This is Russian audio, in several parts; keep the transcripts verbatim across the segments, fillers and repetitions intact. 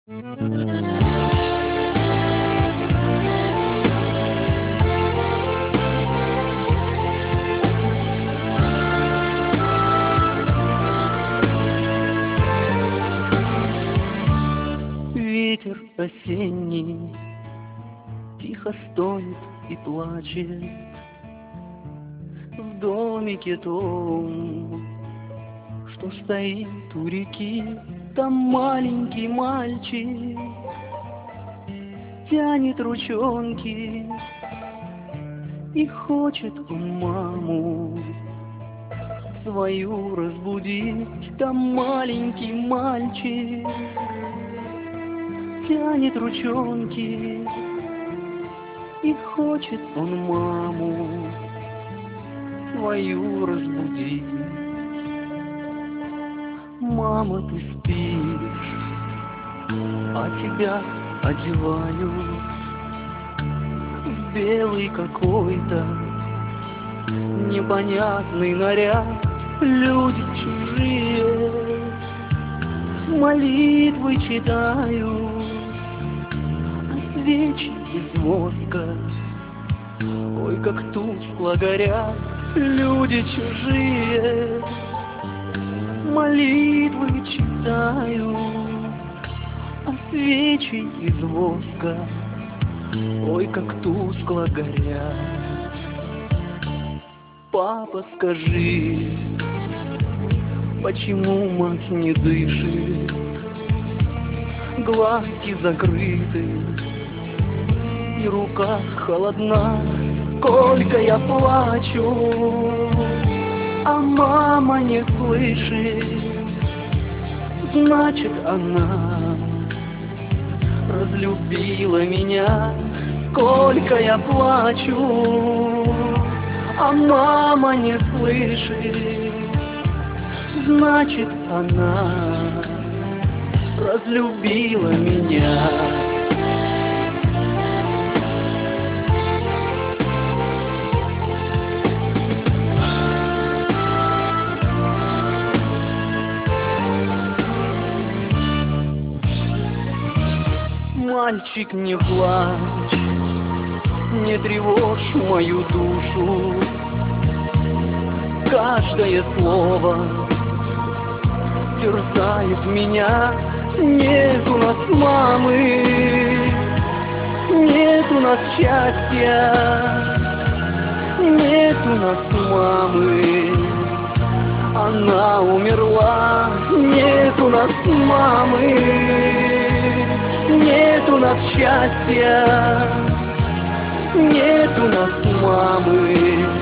Ветер осенний тихо стонет и плачет в домике том, что стоит у реки. Там маленький мальчик тянет ручонки и хочет он маму свою разбудить. Там маленький мальчик тянет ручонки и хочет он маму свою разбудить. Мама, ты спишь, а тебя одеваю в белый какой-то непонятный наряд. Люди чужие молитвы читают, а свечи из воска ой, как тускло горят. Люди чужие молитвы читаю, а свечи из воска ой, как тускло горят. Папа, скажи, почему мать не дышит? Глазки закрыты и рука холодна. Сколько я плачу, а мама не слышит. Значит, она разлюбила меня. Сколько я плачу, а мама не слышит. Значит, она разлюбила меня. Мальчик, не плачь, не тревожь мою душу. Каждое слово терзает меня. Нет у нас мамы, нет у нас счастья, нет у нас мамы, она умерла. Нет у нас мамы, нет у нас счастья, нет у нас мамы,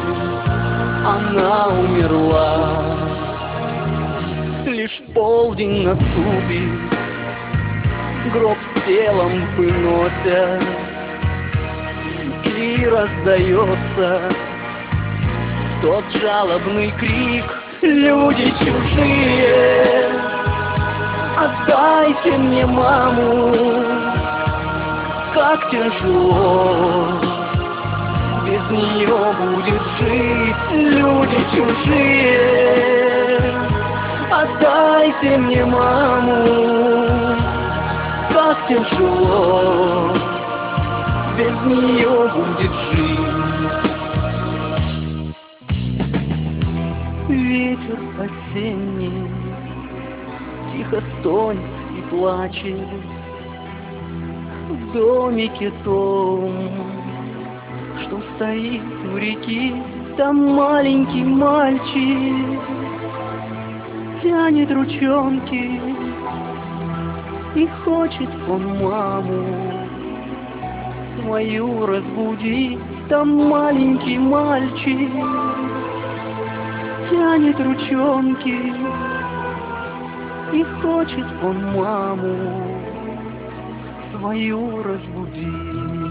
она умерла. Лишь полдень наступит, гроб с телом выносят, и раздается тот жалобный крик. Люди чужие, отдайте мне маму. Как тяжело без нее будет жить. Люди чужие, отдайте мне маму. Как тяжело без нее будет жить. Ветер осенний тихо стонет и плачет в домике том, что стоит у реки. Там маленький мальчик тянет ручонки и хочет он маму свою разбудить. Там маленький мальчик тянет ручонки и хочет он маму свою разбудить.